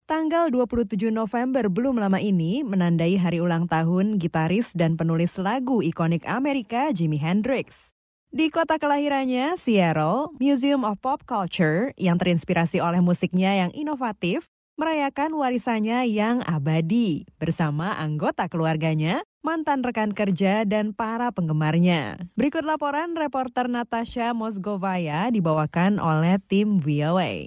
Tanggal 27 November belum lama ini menandai hari ulang tahun gitaris dan penulis lagu ikonik Amerika Jimi Hendrix. Di kota kelahirannya, Seattle, Museum of Pop Culture yang terinspirasi oleh musiknya yang inovatif, merayakan warisannya yang abadi bersama anggota keluarganya, mantan rekan kerja, dan para penggemarnya. Berikut laporan reporter Natasha Mosgovaya dibawakan oleh tim VOA.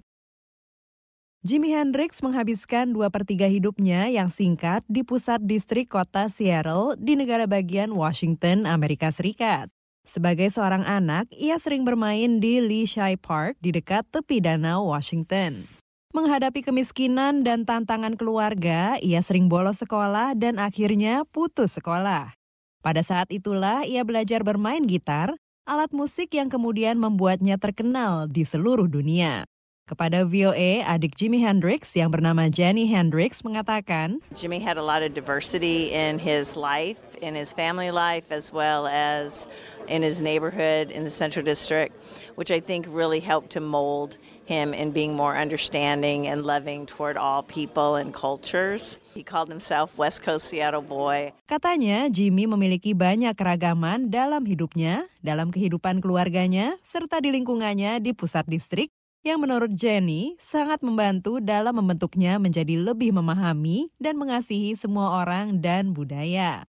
Jimi Hendrix menghabiskan 2/3 hidupnya yang singkat di pusat distrik kota Seattle di negara bagian Washington, Amerika Serikat. Sebagai seorang anak, ia sering bermain di Lee Shai Park di dekat tepi danau Washington. Menghadapi kemiskinan dan tantangan keluarga, ia sering bolos sekolah dan akhirnya putus sekolah. Pada saat itulah ia belajar bermain gitar, alat musik yang kemudian membuatnya terkenal di seluruh dunia. Kepada VOA, adik Jimi Hendrix yang bernama Jenny Hendrix mengatakan, Jimmy had a lot of diversity in his life, in his family life, as well as in his neighborhood in the Central District, which I think really helped to mold him in being more understanding and loving toward all people and cultures. He called himself West Coast Seattle boy. Katanya, Jimmy memiliki banyak keragaman dalam hidupnya, dalam kehidupan keluarganya, serta di lingkungannya di pusat distrik, yang menurut Jenny sangat membantu dalam membentuknya menjadi lebih memahami dan mengasihi semua orang dan budaya.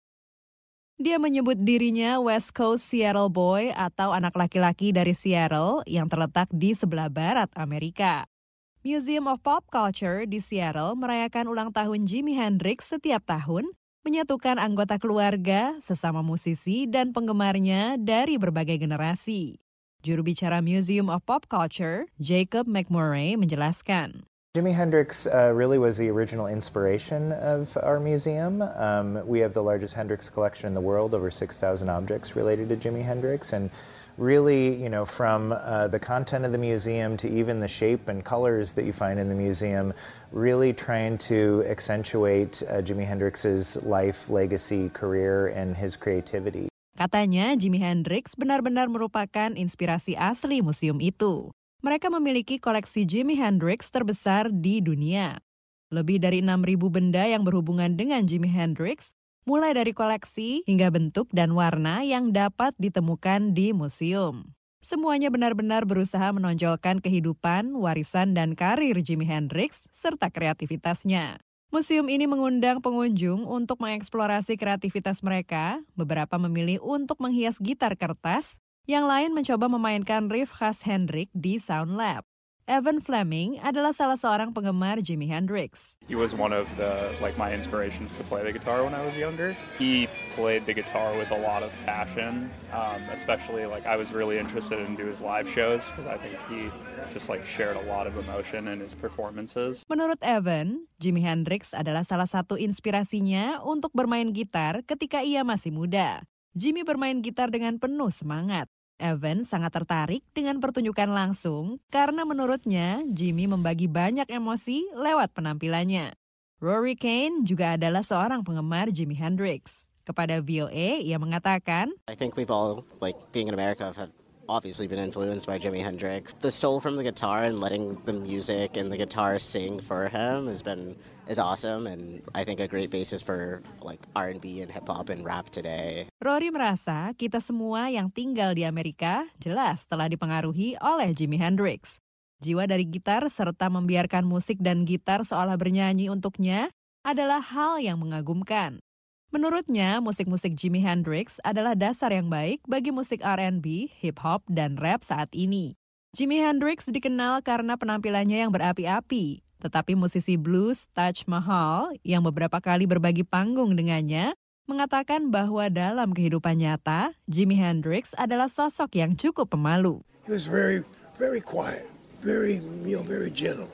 Dia menyebut dirinya West Coast Seattle Boy atau anak laki-laki dari Seattle yang terletak di sebelah barat Amerika. Museum of Pop Culture di Seattle merayakan ulang tahun Jimi Hendrix setiap tahun, menyatukan anggota keluarga, sesama musisi, dan penggemarnya dari berbagai generasi. Juru bicara Museum of Pop Culture, Jacob McMurray, menjelaskan. Jimi Hendrix really was the original inspiration of our museum. We have the largest Hendrix collection in the world, over 6,000 objects related to Jimi Hendrix. And really, from the content of the museum to even the shape and colors that you find in the museum, really trying to accentuate Jimi Hendrix's life, legacy, career, and his creativity. Katanya, Jimi Hendrix benar-benar merupakan inspirasi asli museum itu. Mereka memiliki koleksi Jimi Hendrix terbesar di dunia. Lebih dari 6.000 benda yang berhubungan dengan Jimi Hendrix, mulai dari koleksi hingga bentuk dan warna yang dapat ditemukan di museum. Semuanya benar-benar berusaha menonjolkan kehidupan, warisan, dan karir Jimi Hendrix serta kreativitasnya. Museum ini mengundang pengunjung untuk mengeksplorasi kreativitas mereka. Beberapa memilih untuk menghias gitar kertas, yang lain mencoba memainkan riff khas Hendrix di Sound Lab. Evan Fleming adalah salah seorang penggemar Jimi Hendrix. He was one of my inspirations to play the guitar when I was younger. He played the guitar with a lot of passion, especially I was really interested in his live shows because I think he just shared a lot of emotion in his performances. Menurut Evan, Jimi Hendrix adalah salah satu inspirasinya untuk bermain gitar ketika ia masih muda. Jimi bermain gitar dengan penuh semangat. Evan sangat tertarik dengan pertunjukan langsung karena menurutnya Jimi membagi banyak emosi lewat penampilannya. Rory Kane juga adalah seorang penggemar Jimi Hendrix. Kepada VOA, ia mengatakan, I think we've all, being in America, have obviously been influenced by Jimi Hendrix. The soul from the guitar and letting the music and the guitar sing for him is awesome, and I think a great basis for R&B and hip hop and rap today. Rory merasa kita semua yang tinggal di Amerika jelas telah dipengaruhi oleh Jimi Hendrix. Jiwa dari gitar serta membiarkan musik dan gitar seolah bernyanyi untuknya adalah hal yang mengagumkan. Menurutnya, musik-musik Jimi Hendrix adalah dasar yang baik bagi musik R&B, hip hop, dan rap saat ini. Jimi Hendrix dikenal karena penampilannya yang berapi-api. Tetapi musisi blues Taj Mahal yang beberapa kali berbagi panggung dengannya mengatakan bahwa dalam kehidupan nyata, Jimi Hendrix adalah sosok yang cukup pemalu. He was very, very quiet, very gentle.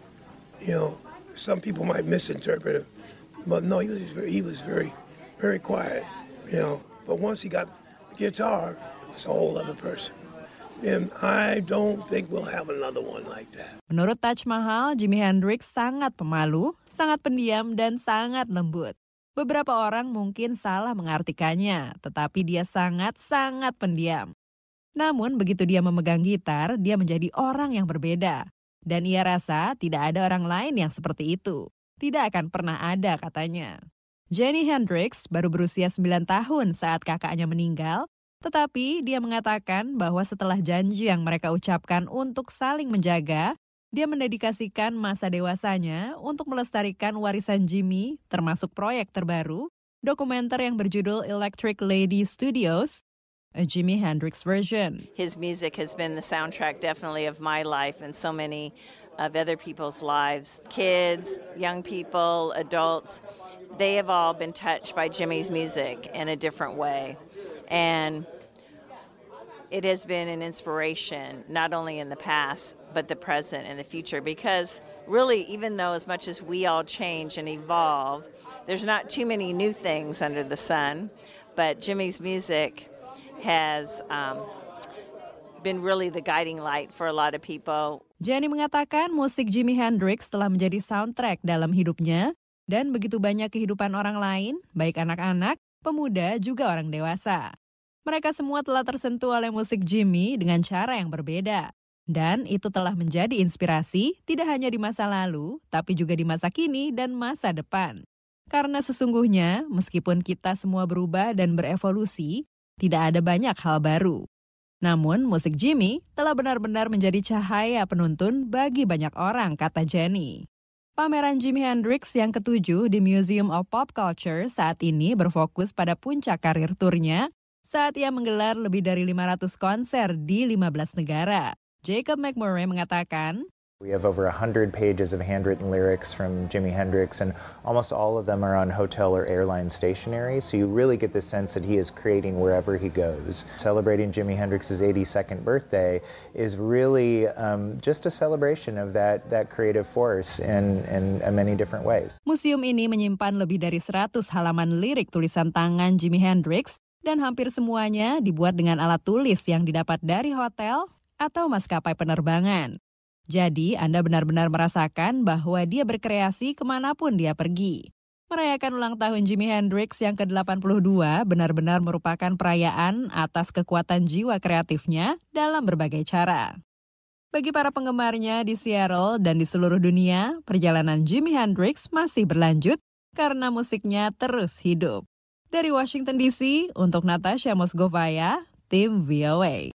Some people might misinterpret it, but no, he was very, very quiet. But once he got the guitar, it was a whole other person. And I don't think we'll have another one like that. Menurut Taj Mahal, Jimi Hendrix sangat pemalu, sangat pendiam, dan sangat lembut. Beberapa orang mungkin salah mengartikannya, tetapi dia sangat-sangat pendiam. Namun begitu dia memegang gitar, dia menjadi orang yang berbeda. Dan ia rasa tidak ada orang lain yang seperti itu. tidak akan pernah ada katanya. Jimi Hendrix baru berusia 9 tahun saat kakaknya meninggal, tetapi dia mengatakan bahwa setelah janji yang mereka ucapkan untuk saling menjaga, dia mendedikasikan masa dewasanya untuk melestarikan warisan Jimi, termasuk proyek terbaru, dokumenter yang berjudul Electric Lady Studios, a Jimi Hendrix version. His music has been the soundtrack definitely of my life and so many of other people's lives. Kids, young people, adults, they have all been touched by Jimmy's music in a different way. And it has been an inspiration, not only in the past, but the present and the future. Because really, even though as much as we all change and evolve, there's not too many new things under the sun. But Jimmy's music has been really the guiding light for a lot of people. Jenny mengatakan musik Jimi Hendrix telah menjadi soundtrack dalam hidupnya dan begitu banyak kehidupan orang lain, baik anak-anak, pemuda, juga orang dewasa. Mereka semua telah tersentuh oleh musik Jimi dengan cara yang berbeda. Dan itu telah menjadi inspirasi tidak hanya di masa lalu, tapi juga di masa kini dan masa depan. Karena sesungguhnya, meskipun kita semua berubah dan berevolusi, tidak ada banyak hal baru. Namun, musik Jimi telah benar-benar menjadi cahaya penuntun bagi banyak orang, kata Jenny. Pameran Jimi Hendrix yang ke-7 di Museum of Pop Culture saat ini berfokus pada puncak karir turnya saat ia menggelar lebih dari 500 konser di 15 negara. Jacob McMurray mengatakan, We have over 100 pages of handwritten lyrics from Jimi Hendrix, and almost all of them are on hotel or airline stationery, so you really get the sense that he is creating wherever he goes. Celebrating Jimi Hendrix's 82nd birthday is really just a celebration of that creative force in many different ways. Museum ini menyimpan lebih dari 100 halaman lirik tulisan tangan Jimi Hendrix, dan hampir semuanya dibuat dengan alat tulis yang didapat dari hotel atau maskapai penerbangan. Jadi, Anda benar-benar merasakan bahwa dia berkreasi kemanapun dia pergi. Merayakan ulang tahun Jimi Hendrix yang ke-82 benar-benar merupakan perayaan atas kekuatan jiwa kreatifnya dalam berbagai cara. Bagi para penggemarnya di Seattle dan di seluruh dunia, perjalanan Jimi Hendrix masih berlanjut karena musiknya terus hidup. Dari Washington DC, untuk Natasha Mosgovaya, tim VOA.